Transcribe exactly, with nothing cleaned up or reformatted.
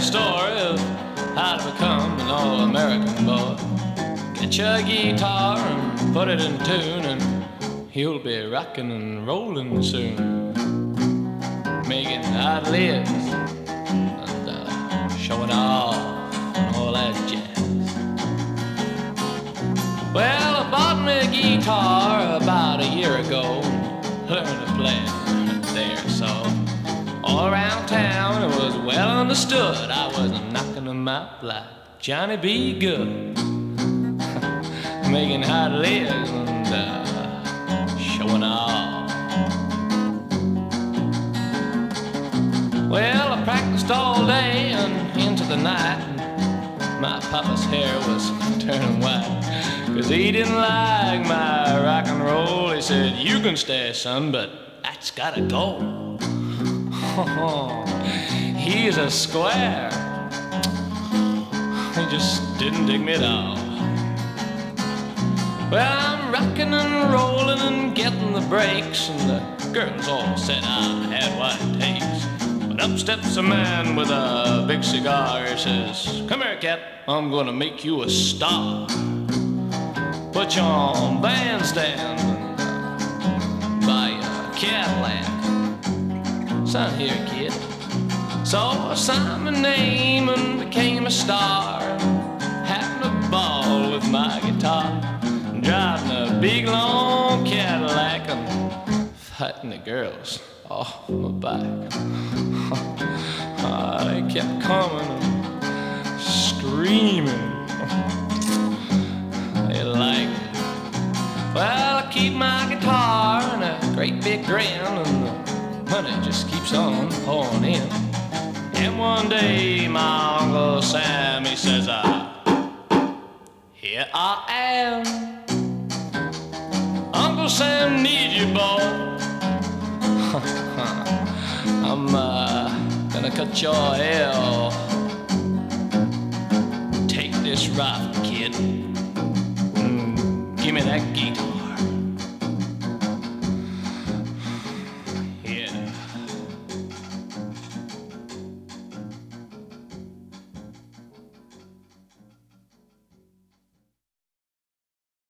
story of how to become an all-American boy. Get your guitar and put it in tune, and you'll be rocking and rolling soon, making ideas and uh, showing off and all that jazz. Well, I bought me a guitar about a year ago, learned to play it there, so all around town it was well understood I was knocking them out like Johnny B. Good, making hot legs and uh, showing off. Well, I practiced all day and into the night, and my papa's hair was turning white, 'cause he didn't like my rock and roll. He said, "You can stay, son, but that's gotta go." He's a square. He just didn't dig me at all. Well, I'm rocking and rolling and getting the breaks, and the girls all said I had what it takes. But up steps a man with a big cigar. He says, "Come here, cat, I'm gonna make you a star. Put you on bandstand and buy you a Cadillac. Son, here, kid." So I signed my name and became a star, having a ball with my guitar, driving a big long Cadillac and fighting the girls off my back. Oh, they kept coming and screaming. They liked it. Well, I keep my guitar and a great big grin, and the money just keeps on pouring in. And one day my Uncle Sam, he says, uh, "Here I am. Uncle Sam need you, boy. I'm uh, gonna cut your hair off. Take this rifle, kid. Mm, give me that guitar."